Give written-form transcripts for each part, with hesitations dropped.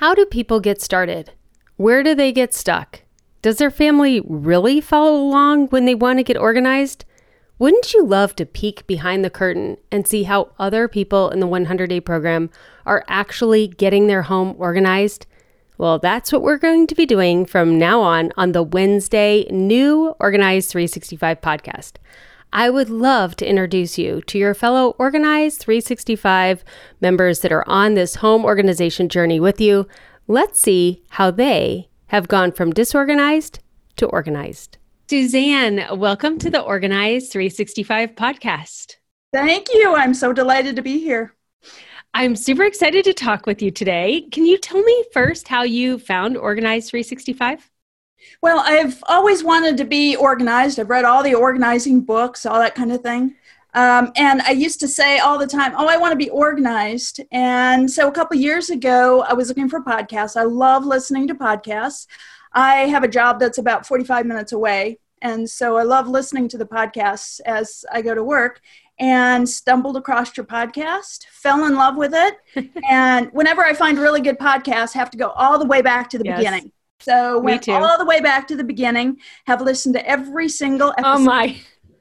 How do people get started? Where do they get stuck? Does their family really follow along when they want to get organized? Wouldn't you love to peek behind the curtain and see how other people in the 100-day program are actually getting their home organized? Well, that's what we're going to be doing from now on the Wednesday New Organized 365 podcast. I would love to introduce you to your fellow Organized 365 members that are on this home organization journey with you. Let's see how they have gone from disorganized to organized. Suzanne, welcome to the Organized 365 podcast. Thank you. I'm so delighted to be here. I'm super excited to talk with you today. Can you tell me first how you found Organized 365? Well, I've always wanted to be organized. I've read all the organizing books, all that kind of thing. And I used to say all the time, I want to be organized. And so a couple years ago, I was looking for podcasts. I love listening to podcasts. I have a job that's about 45 minutes away. And so I love listening to the podcasts as I go to work, and stumbled across your podcast, fell in love with it. And whenever I find really good podcasts, I have to go all the way back to the beginning. So went all the way back to the beginning, have listened to every single episode. Oh my.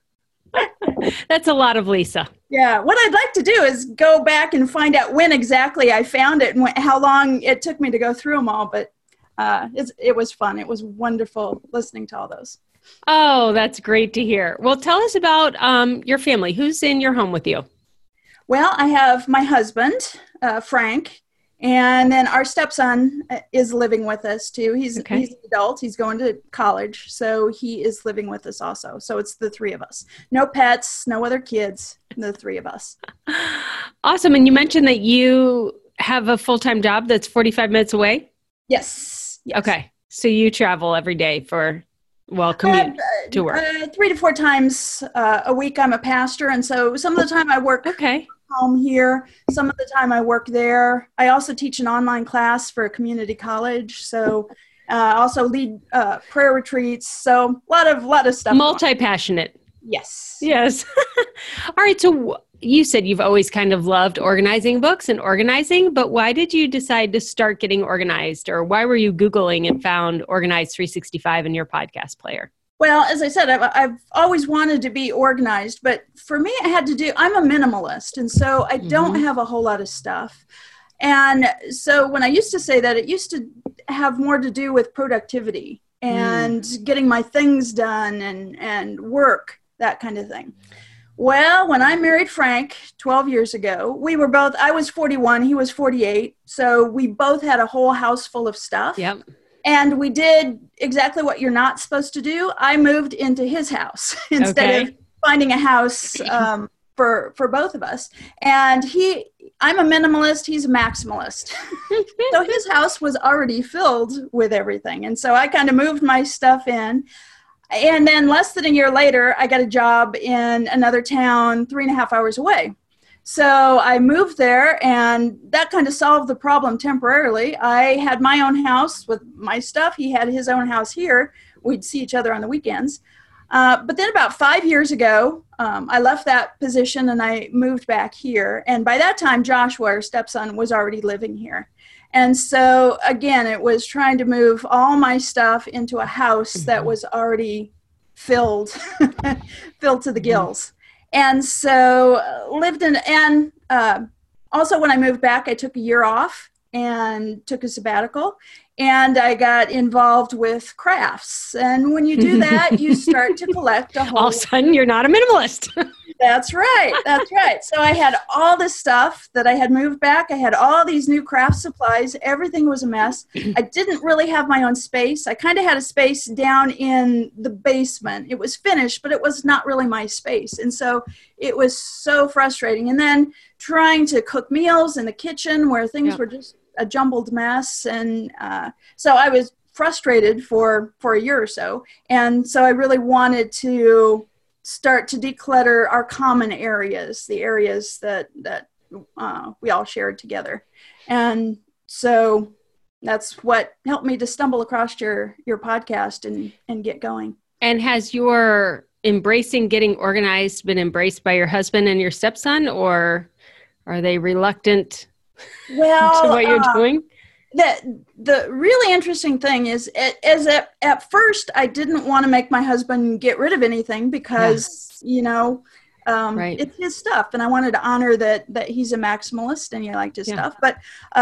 That's a lot of Lisa. Yeah. What I'd like to do is go back and find out when exactly I found it and how long it took me to go through them all. But it was fun. It was wonderful listening to all those. Oh, that's great to hear. Well, tell us about your family. Who's in your home with you? Well, I have my husband, Frank. And then our stepson is living with us too. He's an adult. He's going to college. So he is living with us also. So it's the three of us. No pets, no other kids, the three of us. Awesome. And you mentioned that you have a full-time job that's 45 minutes away? Yes. Okay. So you travel every day commute to work? 3 to 4 times a week. I'm a pastor. And so some of the time I work home here. Some of the time I work there. I also teach an online class for a community college. So also lead prayer retreats. So a lot of stuff. Multi-passionate. Yes. Yes. All right. So you said you've always kind of loved organizing books and organizing, but why did you decide to start getting organized, or why were you Googling and found Organized 365 in your podcast player? Well, as I said, I've always wanted to be organized, but for me, I'm a minimalist, and so I don't have a whole lot of stuff. And so when I used to say that, it used to have more to do with productivity and getting my things done and work, that kind of thing. Well, when I married Frank 12 years ago, I was 41, he was 48. So we both had a whole house full of stuff. Yep. And we did exactly what you're not supposed to do. I moved into his house instead of finding a house for both of us. And I'm a minimalist, he's a maximalist. So his house was already filled with everything. And so I kind of moved my stuff in. And then less than a year later, I got a job in another town 3.5 hours away. So I moved there, and that kind of solved the problem temporarily. I had my own house with my stuff. He had his own house here. We'd see each other on the weekends. But then about 5 years ago, I left that position and I moved back here. And by that time, Joshua, our stepson, was already living here. And so, again, it was trying to move all my stuff into a house that was already filled to the gills. And so lived in, and also when I moved back, I took a year off and took a sabbatical, and I got involved with crafts. And when you do that, you start to collect a whole... All of a sudden, you're not a minimalist. That's right. That's right. So I had all this stuff that I had moved back. I had all these new craft supplies. Everything was a mess. I didn't really have my own space. I kind of had a space down in the basement. It was finished, but it was not really my space. And so it was so frustrating. And then trying to cook meals in the kitchen where things were just a jumbled mess. And so I was frustrated for a year or so. And so I really wanted to start to declutter our common areas, the areas that we all shared together. And so that's what helped me to stumble across your podcast and get going. And has your embracing getting organized been embraced by your husband and your stepson, or are they reluctant to what you're doing? the really interesting thing is at first I didn't want to make my husband get rid of anything because, Right. it's his stuff. And I wanted to honor that he's a maximalist and he liked his stuff. But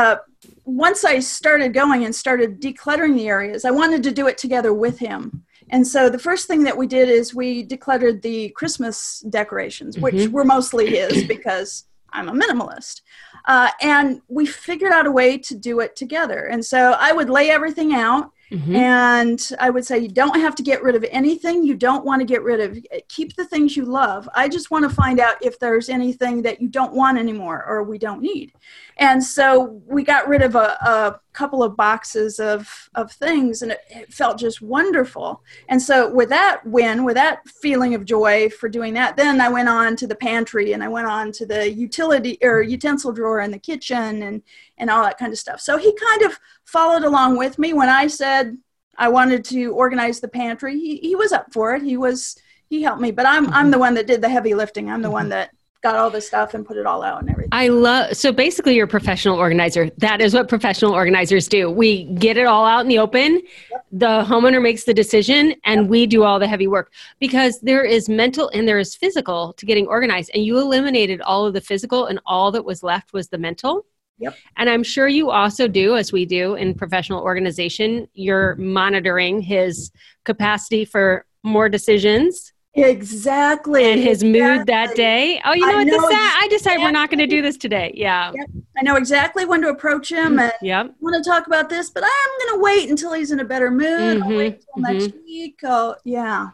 once I started going and started decluttering the areas, I wanted to do it together with him. And so the first thing that we did is we decluttered the Christmas decorations, which were mostly his because I'm a minimalist. And we figured out a way to do it together. And so I would lay everything out and I would say, you don't have to get rid of anything you don't want to get rid of. Keep the things you love. I just want to find out if there's anything that you don't want anymore or we don't need. And so we got rid of a couple of boxes of things, and it felt just wonderful. And so with that feeling of joy for doing that, then I went on to the pantry and I went on to the utensil drawer in the kitchen and all that kind of stuff. So he kind of followed along with me. When I said I wanted to organize the pantry, he was up for it. He helped me, but I'm the one that did the heavy lifting. I'm the one that got all the stuff and put it all out and everything. So basically you're a professional organizer. That is what professional organizers do. We get it all out in the open. Yep. The homeowner makes the decision and we do all the heavy work, because there is mental and there is physical to getting organized, and you eliminated all of the physical and all that was left was the mental. Yep. And I'm sure you also do, as we do in professional organization, you're monitoring his capacity for more decisions. Exactly. And his mood that day. Oh, I decided we're not going to do this today. Yeah. Yep. I know exactly when to approach him and I want to talk about this, but I'm going to wait until he's in a better mood. I'll wait until next week. Yeah.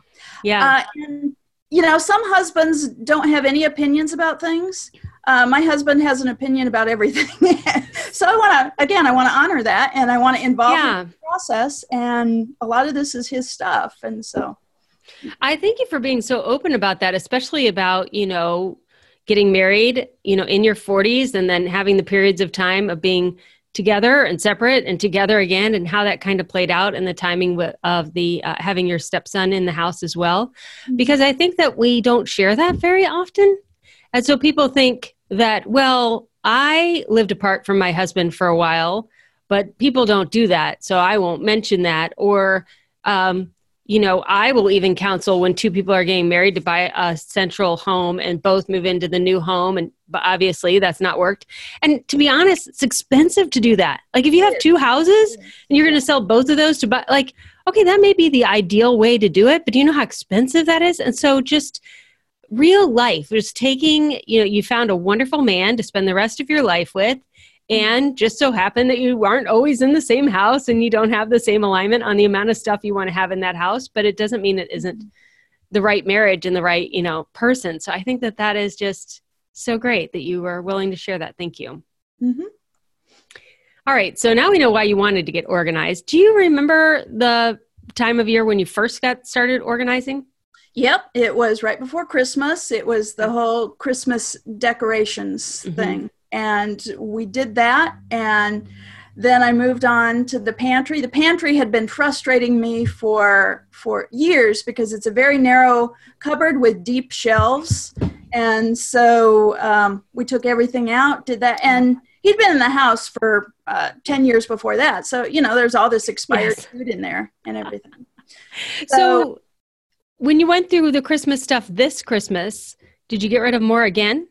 And, some husbands don't have any opinions about things. My husband has an opinion about everything. So I want to honor that, and I want to involve him in the process. And a lot of this is his stuff. And so I thank you for being so open about that, especially about, getting married, in your 40s and then having the periods of time of being together and separate and together again, and how that kind of played out, and the timing of the having your stepson in the house as well. Because I think that we don't share that very often. And so people think that, well, I lived apart from my husband for a while, but people don't do that, so I won't mention that. Or, I will even counsel when two people are getting married to buy a central home and both move into the new home. But obviously that's not worked. And to be honest, it's expensive to do that. Like if you have two houses and you're going to sell both of those to buy, okay, that may be the ideal way to do it, but do you know how expensive that is? And so just real life, just taking, you found a wonderful man to spend the rest of your life with. And just so happen that you aren't always in the same house and you don't have the same alignment on the amount of stuff you want to have in that house, but it doesn't mean it isn't the right marriage and the right, person. So I think that is just so great that you were willing to share that. Thank you. All right. So now we know why you wanted to get organized. Do you remember the time of year when you first got started organizing? Yep. It was right before Christmas. It was the whole Christmas decorations thing. And we did that. And then I moved on to the pantry. The pantry had been frustrating me for years because it's a very narrow cupboard with deep shelves. And so we took everything out, did that. And he'd been in the house for 10 years before that. So, there's all this expired food in there and everything. So when you went through the Christmas stuff this Christmas, did you get rid of more again?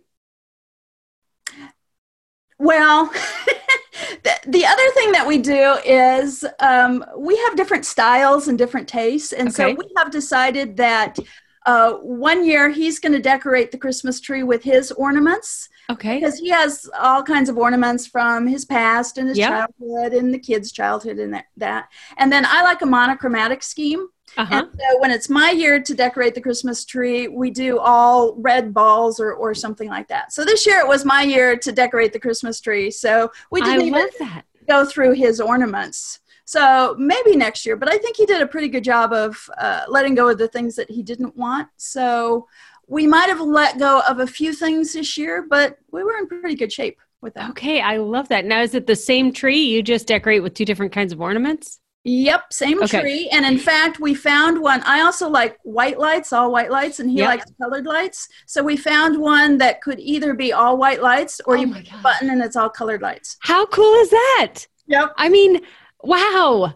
Well, the other thing that we do is we have different styles and different tastes. And so we have decided that 1 year he's going to decorate the Christmas tree with his ornaments. Okay. Because he has all kinds of ornaments from his past and his childhood and the kids' childhood and that. And then I like a monochromatic scheme. And so when it's my year to decorate the Christmas tree, we do all red balls or something like that. So this year it was my year to decorate the Christmas tree. So we didn't even go through his ornaments. So maybe next year, but I think he did a pretty good job of letting go of the things that he didn't want. So we might have let go of a few things this year, but we were in pretty good shape with that. Okay, I love that. Now, is it the same tree? You just decorate with two different kinds of ornaments? Yep, same tree. And in fact, we found one. I also like white lights, all white lights, and he likes colored lights. So we found one that could either be all white lights or you push a button and it's all colored lights. How cool is that? Yep. I mean, wow.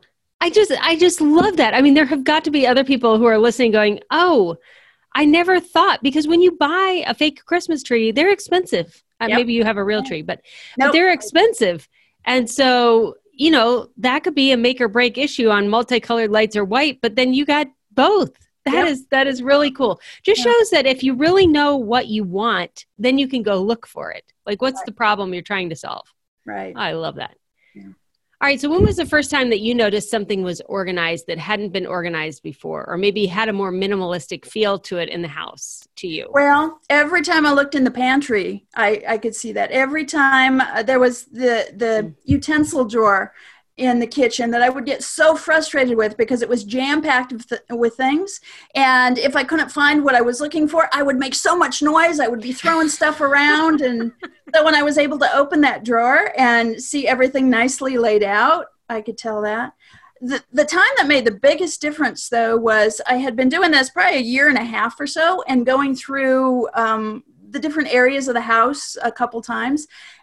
I just love that. I mean, there have got to be other people who are listening going, oh, I never thought, because when you buy a fake Christmas tree, they're expensive. Yep. Maybe you have a real tree, but Nope. they're expensive. And so, that could be a make or break issue on multicolored lights or white, but then you got both. That is really cool. Just shows that if you really know what you want, then you can go look for it. Like, what's the problem you're trying to solve? Right. I love that. Yeah. All right. So when was the first time that you noticed something was organized that hadn't been organized before, or maybe had a more minimalistic feel to it in the house to you? Well, every time I looked in the pantry, I could see that. Every time there was the utensil drawer in the kitchen that I would get so frustrated with because it was jam-packed with things. And if I couldn't find what I was looking for, I would make so much noise. I would be throwing stuff around. And so when I was able to open that drawer and see everything nicely laid out, I could tell that. The time that made the biggest difference, though, was I had been doing this probably a year and a half or so and going through the different areas of the house a couple times.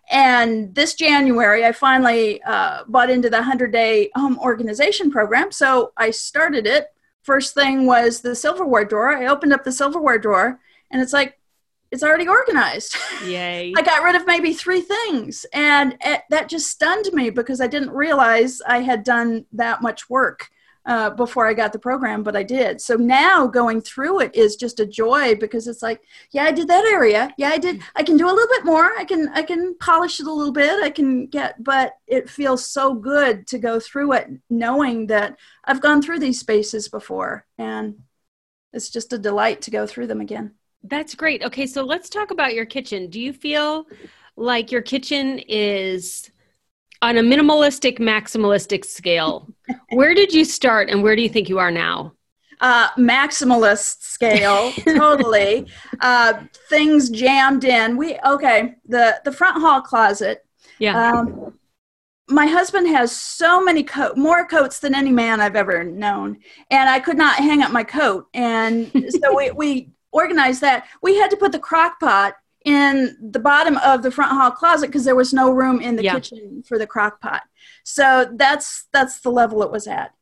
And this January, I finally bought into the 100-day home organization program. So I started it. First thing was the silverware drawer. I opened up the silverware drawer, and it's like, it's already organized. Yay. I got rid of maybe 3 things. And that just stunned me because I didn't realize I had done that much work before I got the program, but I did. So now going through it is just a joy because it's like, yeah, I did that area. Yeah, I did. I can do a little bit more. I can polish it a little bit. But it feels so good to go through it knowing that I've gone through these spaces before, and it's just a delight to go through them again. That's great. Okay, so let's talk about your kitchen. Do you feel like your kitchen is on a minimalistic, maximalistic scale? Where did you start and where do you think you are now? Maximalist scale, totally. Things jammed in. The front hall closet. Yeah. My husband has so many more coats than any man I've ever known, and I could not hang up my coat. And so we organized that. We had to put the crock pot in the bottom of the front hall closet because there was no room in the kitchen for the crock pot. So that's the level it was at.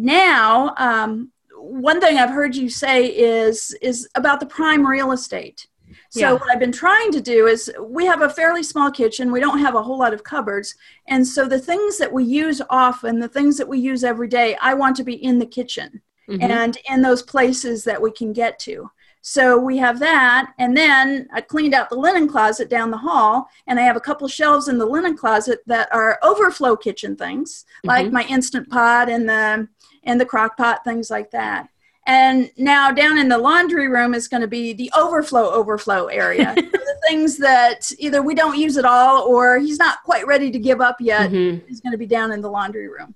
Now, one thing I've heard you say is about the prime real estate. So what I've been trying to do is we have a fairly small kitchen. We don't have a whole lot of cupboards. And so the things that we use often, the things that we use every day, I want to be in the kitchen and in those places that we can get to. So we have that, and then I cleaned out the linen closet down the hall, and I have a couple shelves in the linen closet that are overflow kitchen things, like my Instant Pot and the crock pot, things like that. And now down in the laundry room is going to be the overflow area. The things that either we don't use at all or he's not quite ready to give up yet is going to be down in the laundry room.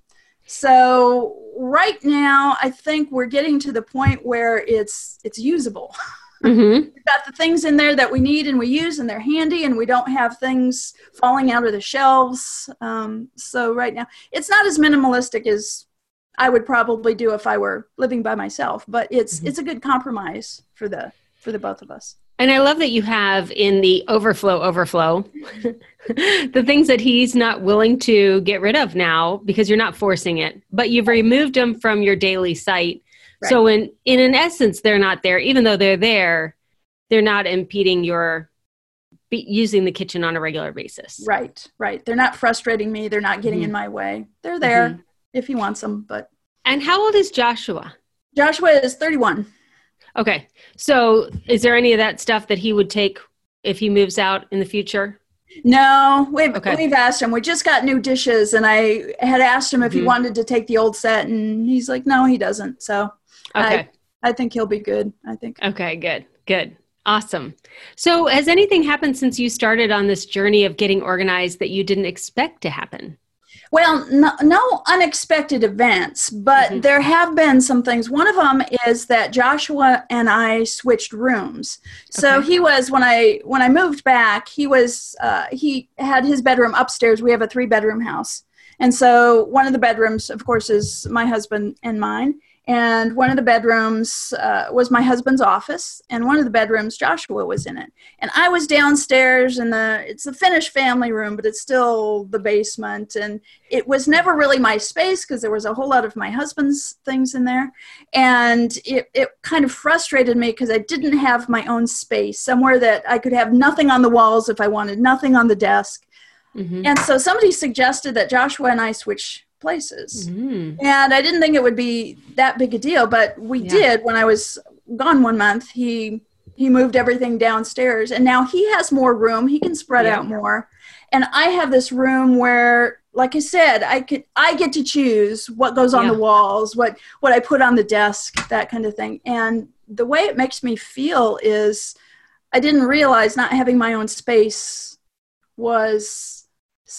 So right now, I think we're getting to the point where it's usable. We've got the things in there that we need and we use, and they're handy, and we don't have things falling out of the shelves. So right now, it's not as minimalistic as I would probably do if I were living by myself, but it's a good compromise for the both of us. And I love that you have in the overflow, the things that he's not willing to get rid of now because you're not forcing it, but you've removed them from your daily site. Right. So in an essence, they're not there. Even though they're there, they're not impeding your using the kitchen on a regular basis. Right. They're not frustrating me. They're not getting in my way. They're there if he wants them. And how old is Joshua? Joshua is 31. Okay. So is there any of that stuff that he would take if he moves out in the future? No, we've asked him. We just got new dishes, and I had asked him if he wanted to take the old set, and he's like, no, he doesn't. So I think he'll be good, I think. Okay, good. Awesome. So has anything happened since you started on this journey of getting organized that you didn't expect to happen? Well, no unexpected events, but there have been some things. One of them is that Joshua and I switched rooms. So he was, when I moved back, he had his bedroom upstairs. We have a 3-bedroom house. And so one of the bedrooms, of course, is my husband and mine. And one of the bedrooms was my husband's office, and one of the bedrooms, Joshua was in it. And I was downstairs it's the finished family room, but it's still the basement. And it was never really my space because there was a whole lot of my husband's things in there. And it kind of frustrated me because I didn't have my own space, somewhere that I could have nothing on the walls if I wanted, nothing on the desk. Mm-hmm. And so somebody suggested that Joshua and I switch places. Mm-hmm. And I didn't think it would be that big a deal, but we did. When I was gone 1 month, he moved everything downstairs, and now he has more room. He can spread out more. And I have this room where, like I said, I get to choose what goes on the walls, what I put on the desk, that kind of thing. And the way it makes me feel is I didn't realize not having my own space was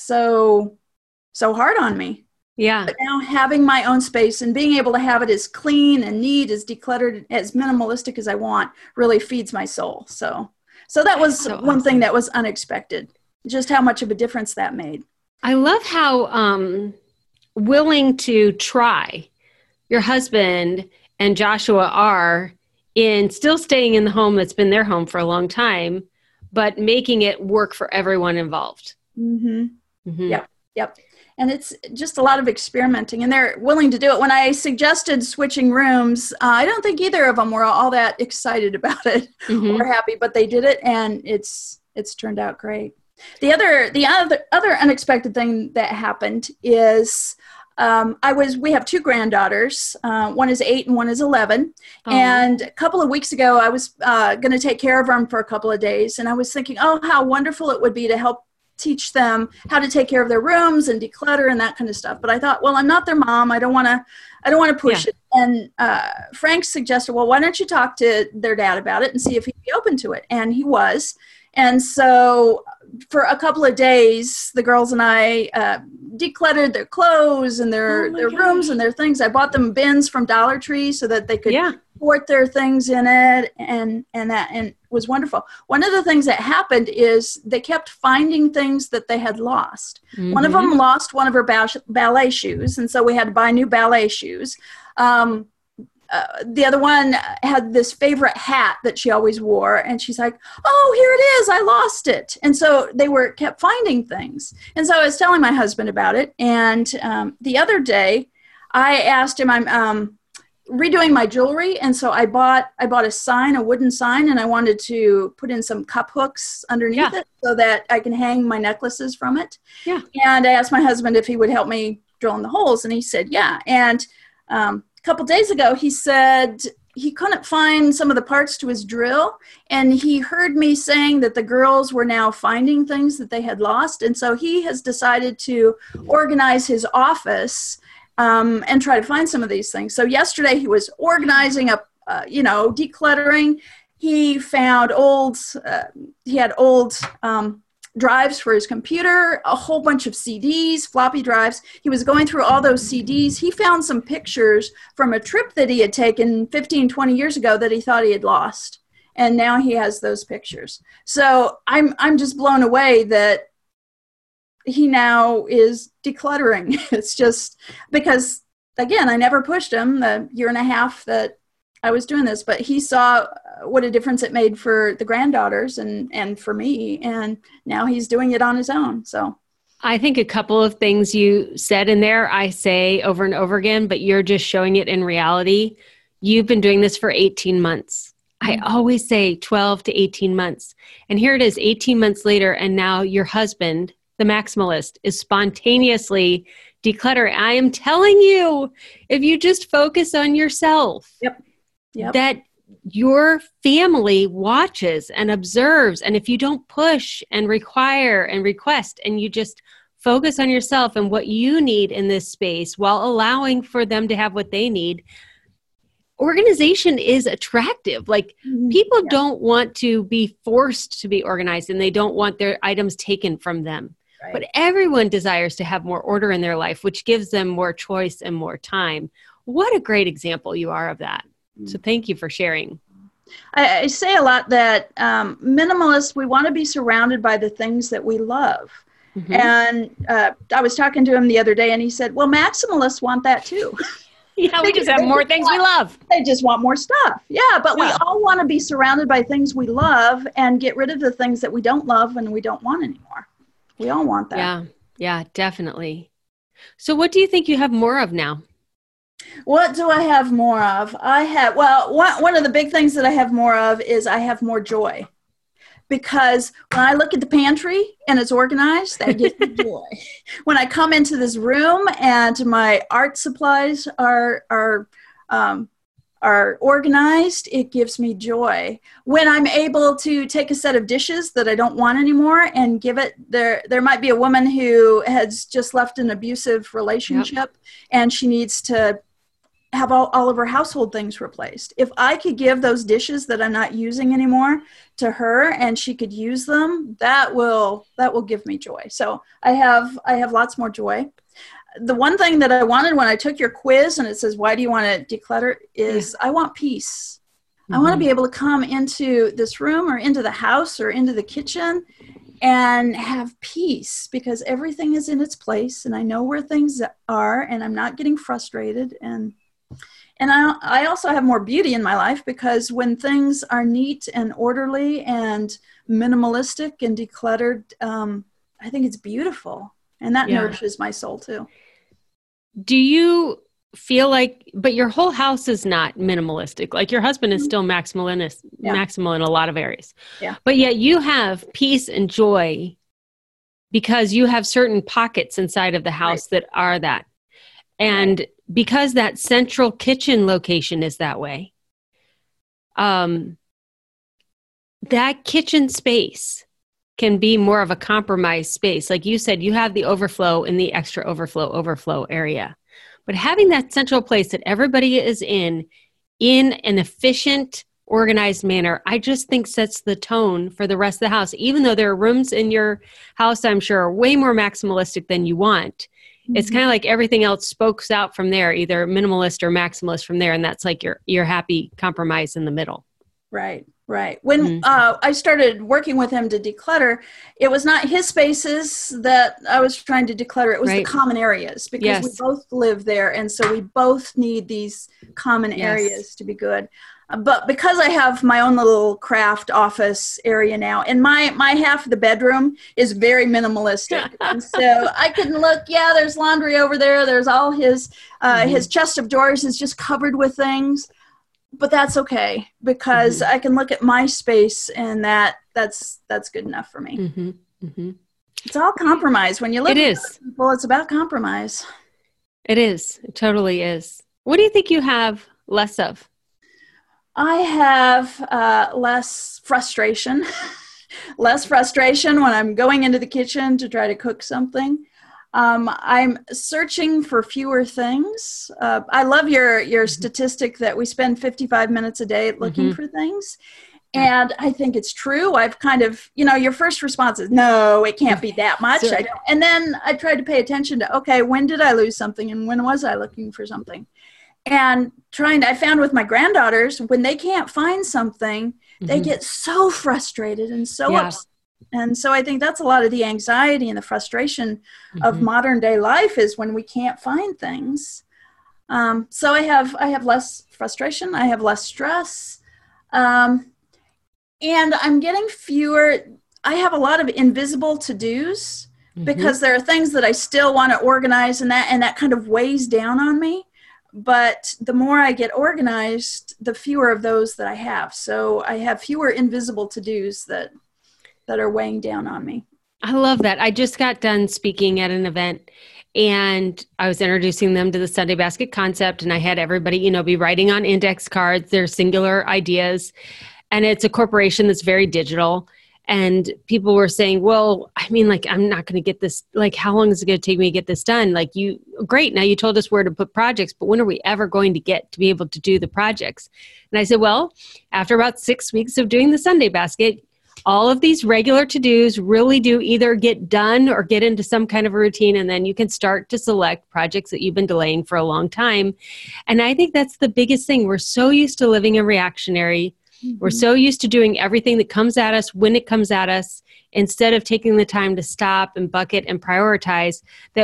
so hard on me. Yeah. But now having my own space and being able to have it as clean and neat, as decluttered, as minimalistic as I want really feeds my soul. So that was one thing that was unexpected, just how much of a difference that made. I love how willing to try your husband and Joshua are in still staying in the home that's been their home for a long time, but making it work for everyone involved. Mm-hmm. Mm-hmm. Yep. And it's just a lot of experimenting, and they're willing to do it. When I suggested switching rooms, I don't think either of them were all that excited about it or happy, but they did it, and it's turned out great. The other unexpected thing that happened is we have two granddaughters. One is 8 and one is 11. Oh. And a couple of weeks ago, I was going to take care of them for a couple of days, and I was thinking, oh, how wonderful it would be to help teach them how to take care of their rooms and declutter and that kind of stuff. But I thought, well, I'm not their mom. I don't want to push it. And Frank suggested, well, why don't you talk to their dad about it and see if he'd be open to it? And he was. And so for a couple of days, the girls and I decluttered their clothes and their rooms and their things. I bought them bins from Dollar Tree so that they could sort their things in it, and it was wonderful. One of the things that happened is they kept finding things that they had lost. Mm-hmm. One of them lost one of her ballet shoes, and so we had to buy new ballet shoes. The other one had this favorite hat that she always wore, and she's like, oh, here it is, I lost it. And so they kept finding things. And so I was telling my husband about it, and the other day I asked him, I'm redoing my jewelry, and so I bought a wooden sign, and I wanted to put in some cup hooks underneath it so that I can hang my necklaces from it. Yeah. And I asked my husband if he would help me drill in the holes, and he said, yeah. And a couple days ago, he said he couldn't find some of the parts to his drill, and he heard me saying that the girls were now finding things that they had lost, and so he has decided to organize his office and try to find some of these things. So yesterday he was organizing up, decluttering. He found old drives for his computer, a whole bunch of CDs, floppy drives. He was going through all those CDs. He found some pictures from a trip that he had taken 15, 20 years ago that he thought he had lost. And now he has those pictures. So I'm just blown away that he now is decluttering. It's just because, again, I never pushed him the year and a half that I was doing this, but he saw what a difference it made for the granddaughters and for me, and now he's doing it on his own. So I think a couple of things you said in there, I say over and over again, but you're just showing it in reality. You've been doing this for 18 months. I always say 12 to 18 months. And here it is 18 months later, and now your husband, the maximalist, is spontaneously decluttering. I am telling you, if you just focus on yourself, that your family watches and observes. And if you don't push and require and request, and you just focus on yourself and what you need in this space while allowing for them to have what they need, organization is attractive. Like people don't want to be forced to be organized, and they don't want their items taken from them. Right. But everyone desires to have more order in their life, which gives them more choice and more time. What a great example you are of that. So thank you for sharing. I say a lot that minimalists, we want to be surrounded by the things that we love. Mm-hmm. And I was talking to him the other day, and he said, well, maximalists want that too. Yeah, we just have more things we love. They just want more stuff. Yeah, but we all want to be surrounded by things we love and get rid of the things that we don't love and we don't want anymore. We all want that. Yeah, definitely. So what do you think you have more of now? What do I have more of? One of the big things that I have more of is I have more joy. Because when I look at the pantry and it's organized, that gives me joy. When I come into this room and my art supplies are organized, it gives me joy. When I'm able to take a set of dishes that I don't want anymore and give it, there might be a woman who has just left an abusive relationship and she needs to have all of her household things replaced. If I could give those dishes that I'm not using anymore to her and she could use them, that will give me joy. So I have lots more joy. The one thing that I wanted when I took your quiz and it says, why do you want to declutter, is I want peace. Mm-hmm. I want to be able to come into this room or into the house or into the kitchen and have peace because everything is in its place and I know where things are and I'm not getting frustrated. And I also have more beauty in my life because when things are neat and orderly and minimalistic and decluttered, I think it's beautiful. And that nourishes my soul too. Do you feel like, but your whole house is not minimalistic. Like your husband is still maximal in a lot of areas. Yeah. But yet you have peace and joy because you have certain pockets inside of the house that are that. And because that central kitchen location is that way, that kitchen space can be more of a compromised space. Like you said, you have the overflow in the extra overflow area. But having that central place that everybody is in an efficient, organized manner, I just think sets the tone for the rest of the house. Even though there are rooms in your house, I'm sure, are way more maximalistic than you want. It's kind of like everything else spokes out from there, either minimalist or maximalist from there. And that's like your happy compromise in the middle. Right. When I started working with him to declutter, it was not his spaces that I was trying to declutter. It was the common areas because we both live there. And so we both need these common areas to be good. But because I have my own little craft office area now, and my half of the bedroom is very minimalistic. And so I can look, there's laundry over there. There's all his chest of drawers is just covered with things. But that's okay because I can look at my space and that's good enough for me. Mm-hmm. Mm-hmm. It's all compromise. When you look at people, it's about compromise. It is. It totally is. What do you think you have less of? I have less frustration. Less frustration when I'm going into the kitchen to try to cook something. I'm searching for fewer things. I love your statistic that we spend 55 minutes a day looking for things. And I think it's true. I've kind of, your first response is, no, it can't be that much. Sure. And then I tried to pay attention to, okay, when did I lose something? And when was I looking for something? And I found with my granddaughters, when they can't find something, they get so frustrated and so upset. And so I think that's a lot of the anxiety and the frustration of modern day life is when we can't find things. So I have less frustration. I have less stress. And I'm getting fewer. I have a lot of invisible to-dos because there are things that I still want to organize and that kind of weighs down on me. But the more I get organized, the fewer of those that I have. So I have fewer invisible to-dos that are weighing down on me. I love that. I just got done speaking at an event and I was introducing them to the Sunday Basket concept, and I had everybody, be writing on index cards, their singular ideas. And it's a corporation that's very digital. And people were saying, well, I'm not going to get this. Like, how long is it going to take me to get this done? Like, great. Now you told us where to put projects, but when are we ever going to get to be able to do the projects? And I said, well, after about 6 weeks of doing the Sunday Basket, all of these regular to-dos really do either get done or get into some kind of a routine. And then you can start to select projects that you've been delaying for a long time. And I think that's the biggest thing. We're so used to living in reactionary. We're so used to doing everything that comes at us when it comes at us, instead of taking the time to stop and bucket and prioritize, that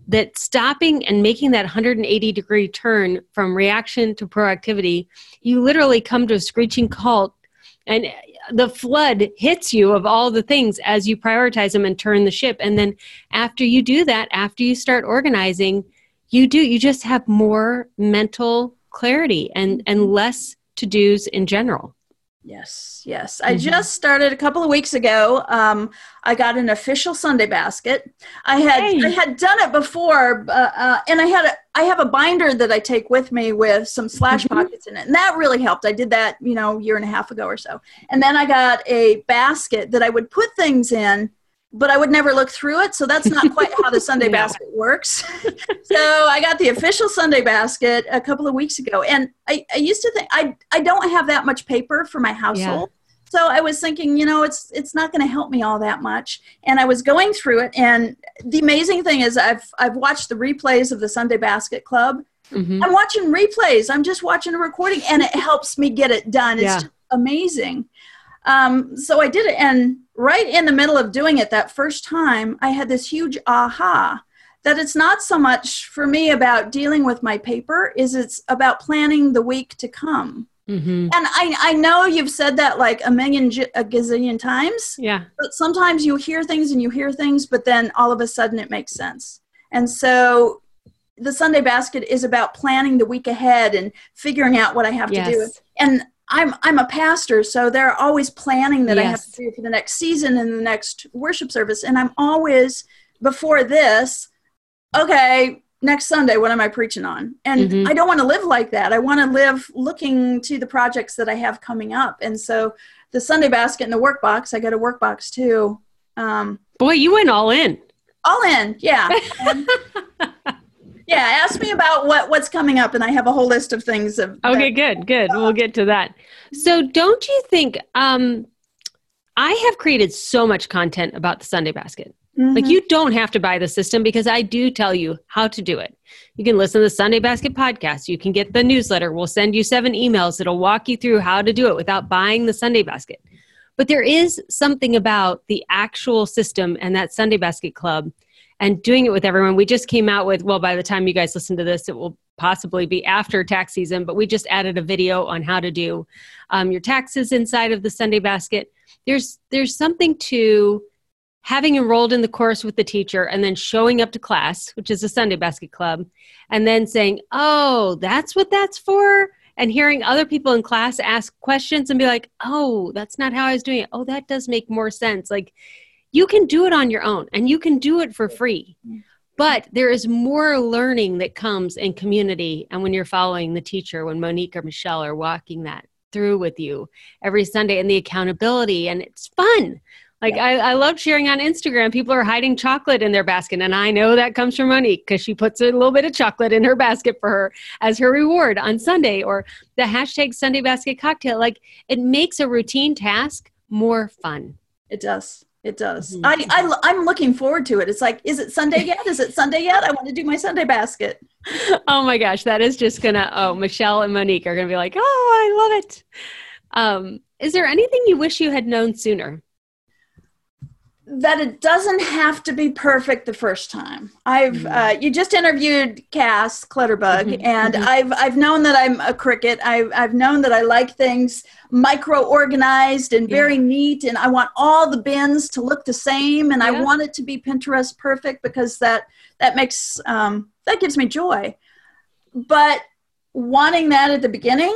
that stopping and making that 180-degree turn from reaction to proactivity, you literally come to a screeching halt, and the flood hits you of all the things as you prioritize them and turn the ship. And then after you do that, after you start organizing, you just have more mental clarity and less to-dos in general. Yes. I just started a couple of weeks ago. I got an official Sunday basket. I had done it before, and I have a binder that I take with me with some slash pockets in it, and that really helped. I did that, a year and a half ago or so. And then I got a basket that I would put things in, but I would never look through it. So that's not quite how the Sunday basket works. So I got the official Sunday basket a couple of weeks ago. And I used to think I don't have that much paper for my household. Yeah. So I was thinking, it's not going to help me all that much. And I was going through it. And the amazing thing is I've watched the replays of the Sunday Basket Club. Mm-hmm. I'm watching replays. I'm just watching a recording, and it helps me get it done. It's just amazing. So I did it, and right in the middle of doing it that first time, I had this huge aha that it's not so much for me about dealing with my paper, it's about planning the week to come. Mm-hmm. And I know you've said that like a gazillion times. Yeah. But sometimes you hear things, but then all of a sudden it makes sense. And so the Sunday Basket is about planning the week ahead and figuring out what I have to do. And I'm a pastor, so they're always planning that I have to do for the next season and the next worship service. And I'm always, before this, okay, next Sunday, what am I preaching on? And I don't want to live like that. I want to live looking to the projects that I have coming up. And so the Sunday Basket and the workbox, I got a workbox too. Boy, you went all in. All in, yeah. Yeah, ask me about what's coming up, and I have a whole list of things. Okay, good. We'll get to that. So don't you think, I have created so much content about the Sunday Basket. Mm-hmm. Like, you don't have to buy the system, because I do tell you how to do it. You can listen to the Sunday Basket podcast. You can get the newsletter. We'll send you 7 emails that'll walk you through how to do it without buying the Sunday Basket. But there is something about the actual system and that Sunday Basket Club and doing it with everyone. We just came out with, well, by the time you guys listen to this, it will possibly be after tax season, but we just added a video on how to do your taxes inside of the Sunday Basket. There's something to having enrolled in the course with the teacher and then showing up to class, which is a Sunday Basket Club, and then saying, oh, that's what that's for? And hearing other people in class ask questions and be like, oh, that's not how I was doing it. Oh, that does make more sense. Like, you can do it on your own, and you can do it for free. But there is more learning that comes in community. And when you're following the teacher, when Monique or Michelle are walking that through with you every Sunday, and the accountability, and it's fun. Like, I love sharing on Instagram. People are hiding chocolate in their basket. And I know that comes from Monique, because she puts a little bit of chocolate in her basket for her as her reward on Sunday, or the hashtag Sunday Basket Cocktail. Like, it makes a routine task more fun. It does. It does. Mm-hmm. I'm looking forward to it. It's like, is it Sunday yet? Is it Sunday yet? I want to do my Sunday Basket. Oh my gosh. That is just Michelle and Monique are going to be like, oh, I love it. Is there anything you wish you had known sooner? That it doesn't have to be perfect the first time. You just interviewed Cass Clutterbug, and I've known that I'm a cricket. I've known that I like things micro-organized and very neat, and I want all the bins to look the same, and I want it to be Pinterest perfect, because that makes that gives me joy. But wanting that at the beginning,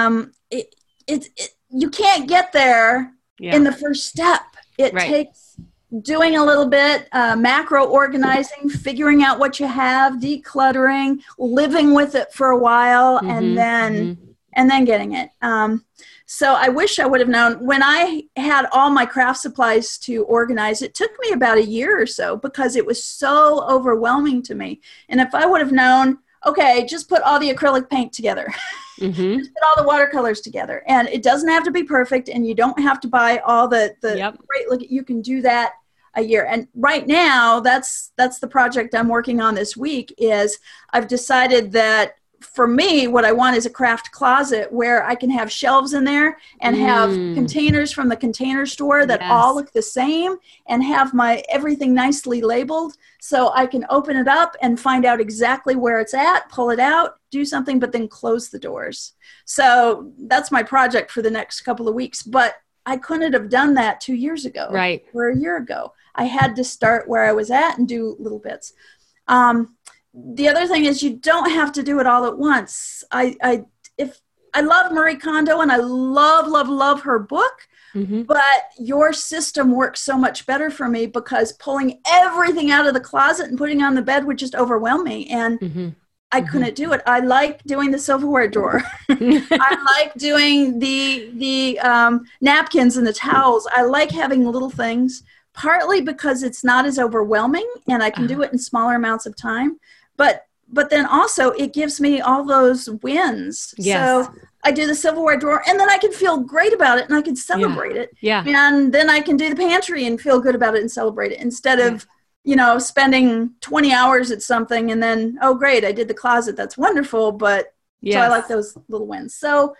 you can't get there in the first step. It takes doing a little bit, macro organizing, figuring out what you have, decluttering, living with it for a while, and then getting it. So I wish I would have known. When I had all my craft supplies to organize, it took me about a year or so, because it was so overwhelming to me. And if I would have known, okay, just put all the acrylic paint together. Just put all the watercolors together. And it doesn't have to be perfect, and you don't have to buy all the great look. You can do that a year. And right now, that's the project I'm working on this week. Is I've decided that for me, what I want is a craft closet where I can have shelves in there and have containers from the Container Store that all look the same, and have my everything nicely labeled, so I can open it up and find out exactly where it's at, pull it out, do something, but then close the doors. So that's my project for the next couple of weeks. But I couldn't have done that 2 years ago, right, or a year ago. I had to start where I was at and do little bits. The other thing is, you don't have to do it all at once. I love Marie Kondo, and I love her book, but your system works so much better for me, because pulling everything out of the closet and putting it on the bed would just overwhelm me, and I couldn't do it. I like doing the silverware drawer. I like doing the napkins and the towels. I like having little things, partly because it's not as overwhelming and I can do it in smaller amounts of time. But then also it gives me all those wins. Yes. So I do the silverware drawer, and then I can feel great about it, and I can celebrate it. Yeah. And then I can do the pantry and feel good about it and celebrate it, instead of, spending 20 hours at something and then, oh, great, I did the closet. That's wonderful. But so I like those little wins. So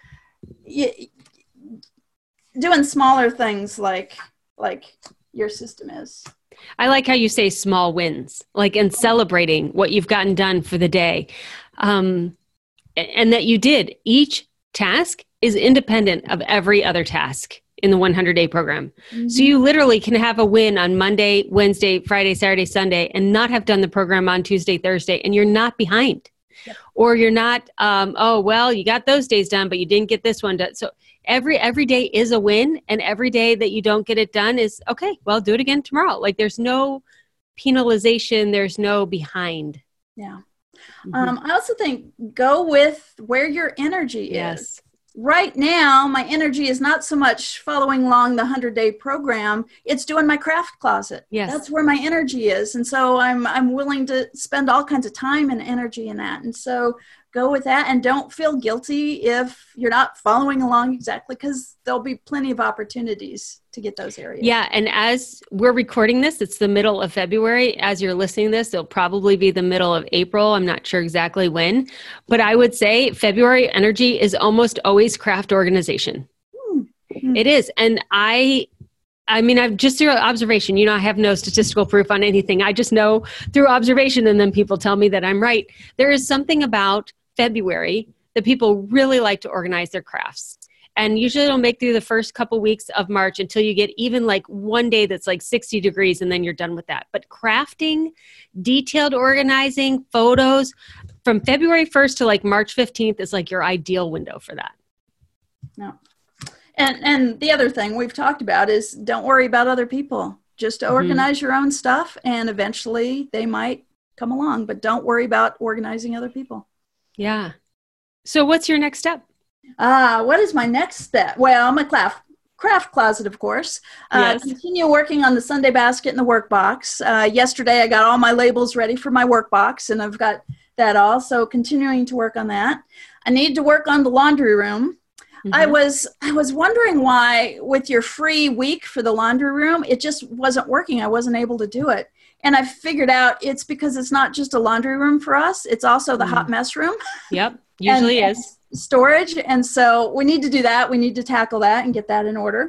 doing smaller things like your system is. I like how you say small wins, and celebrating what you've gotten done for the day. And that you did. Each task is independent of every other task in the 100-day program. So you literally can have a win on Monday, Wednesday, Friday, Saturday, Sunday, and not have done the program on Tuesday, Thursday, and you're not behind. Yep. Or you're not, you got those days done, but you didn't get this one done. So every day is a win, and every day that you don't get it done is, okay, well, do it again tomorrow. There's no penalization. There's no behind. Yeah. I also think go with where your energy is. Right now, my energy is not so much following along the 100-day program. It's doing my craft closet. Yes. That's where my energy is. And so I'm willing to spend all kinds of time and energy in that. And so go with that, and don't feel guilty if you're not following along exactly, because there'll be plenty of opportunities to get those areas. Yeah. And as we're recording this, it's the middle of February. As you're listening to this, it'll probably be the middle of April. I'm not sure exactly when, but I would say February energy is almost always craft organization. It is. And I mean, I've just through observation, I have no statistical proof on anything. I just know through observation, and then people tell me that I'm right. There is something about February that people really like to organize their crafts. And usually it'll make through the first couple weeks of March until you get even one day that's 60 degrees, and then you're done with that. But crafting, detailed organizing, photos from February 1st to March 15th is your ideal window for that. No. And the other thing we've talked about is, don't worry about other people. Just organize your own stuff, and eventually they might come along, but don't worry about organizing other people. Yeah. So what's your next step? What is my next step? Well, my craft closet, of course. Continue working on the Sunday basket and the workbox. Yesterday, I got all my labels ready for my workbox, and I've got that all. So continuing to work on that. I need to work on the laundry room. I was wondering why, with your free week for the laundry room, it just wasn't working. I wasn't able to do it. And I figured out it's because it's not just a laundry room for us. It's also the hot mess room. Yep. Usually is. Storage. And so we need to do that. We need to tackle that and get that in order.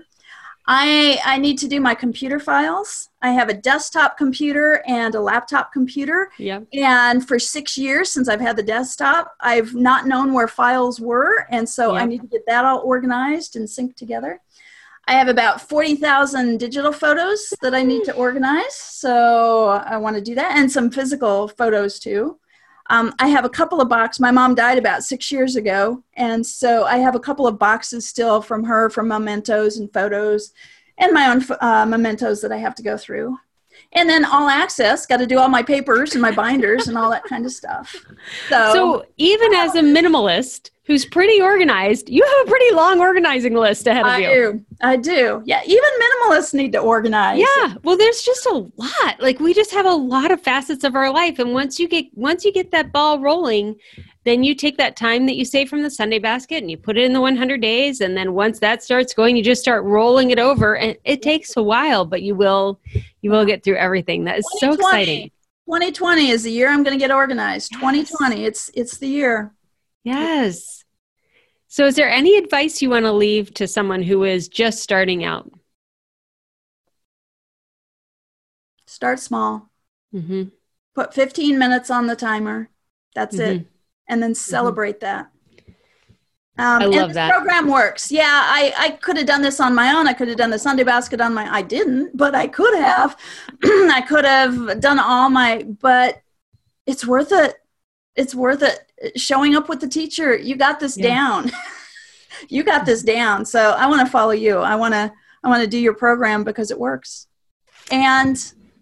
I need to do my computer files. I have a desktop computer and a laptop computer. Yep. And for 6 years since I've had the desktop, I've not known where files were. And so I need to get that all organized and synced together. I have about 40,000 digital photos that I need to organize. So I want to do that, and some physical photos too. I have a couple of boxes. My mom died about 6 years ago. And so I have a couple of boxes still from her, from mementos and photos, and my own mementos that I have to go through. And then all access, got to do all my papers and my binders and all that kind of stuff. So even as a minimalist who's pretty organized, you have a pretty long organizing list ahead of you. I do. Yeah. Even minimalists need to organize. Yeah. Well, there's just a lot. We just have a lot of facets of our life. And once you get that ball rolling, then you take that time that you save from the Sunday basket and you put it in the 100 days. And then once that starts going, you just start rolling it over. And it takes a while, but you will get through everything. That is so exciting. 2020 is the year I'm going to get organized. Yes. 2020, it's the year. Yes. So is there any advice you want to leave to someone who is just starting out? Start small. Mm-hmm. Put 15 minutes on the timer. That's it. And then celebrate that. I love that. Program works. Yeah, I could have done this on my own. I could have done the Sunday basket on my, I didn't, but I could have. I could have done but it's worth it. It's worth it. Showing up with the teacher. You got this down. You got this down. So I want to follow you. I want to do your program because it works. And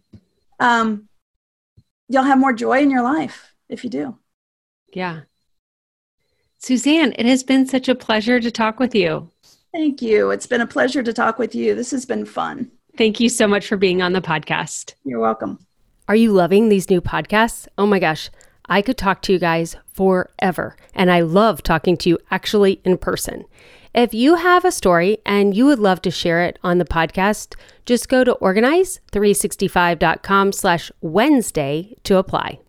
you'll have more joy in your life if you do. Yeah. Suzanne, it has been such a pleasure to talk with you. Thank you. It's been a pleasure to talk with you. This has been fun. Thank you so much for being on the podcast. You're welcome. Are you loving these new podcasts? Oh my gosh, I could talk to you guys forever. And I love talking to you actually in person. If you have a story and you would love to share it on the podcast, just go to organize365.com/Wednesday to apply.